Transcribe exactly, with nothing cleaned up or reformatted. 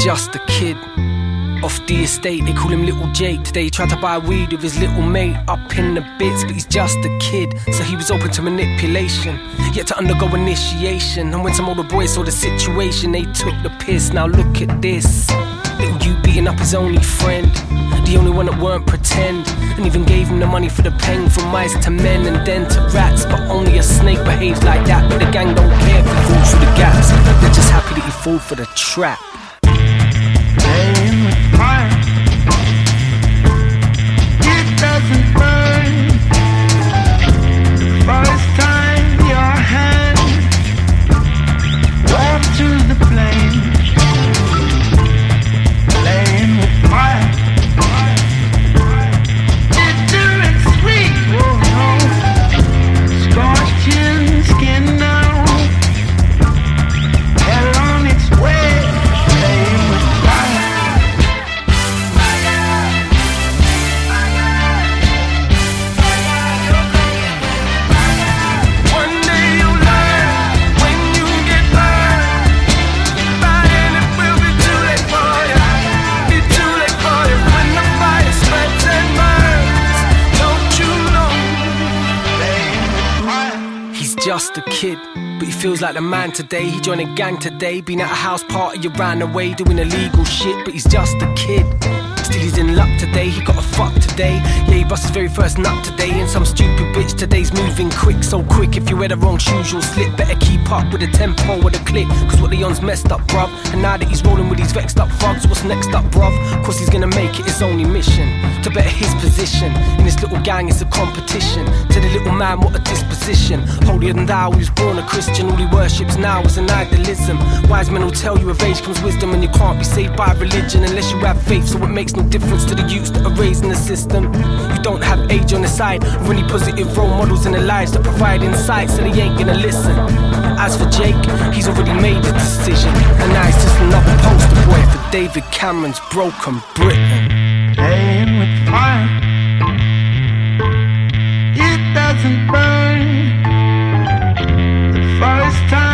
just a kid off the estate, they call him Little Jake. Today he tried to buy weed with his little mate, up in the bits, but he's just a kid, so he was open to manipulation, yet to undergo initiation. And when some older boys saw the situation, they took the piss. Now look at this, little you beating up his only friend, the only one that weren't pretend, and even gave him the money for the pen. From mice to men and then to rats, but only a snake behaves like that. But the gang don't care if he falls through the gaps, they're just happy that he fall for the trap. Playing with fire, it doesn't burn. The first time your hand walked to the flame. Playing with fire, bitter and sweet. Oh no, scorching skin now, hell on its way. Playing with fire. Just a kid, but he feels like the man today. He joined a gang today, been at a house party, you ran away, doing illegal shit, but he's just a kid. Still he's in luck today, he got a fuck today. Yeah, he bust his very first nut today, and some stupid bitch today's moving quick, so quick. If you wear the wrong shoes you'll slip, better keep up with the tempo or the click, cause what the on's messed up, bruv. And now that he's rolling with these vexed up thugs, what's next up, bruv? Cause he's gonna make it his only mission to better his position in this little gang. It's a competition to the little man, what a disposition. Holier than thou, he was born a Christian, all he worships now is an idolism. Wise men will tell you of age comes wisdom, and you can't be saved by religion unless you have faith, so it makes no difference to the youths that are raised in the system. You don't have age on the side, really positive role models in their lives that provide insight, so they ain't gonna listen. As for Jake, he's already made a decision, and now he's just another poster boy for David Cameron's Broken Britain. Playing with fire, it doesn't burn. The first time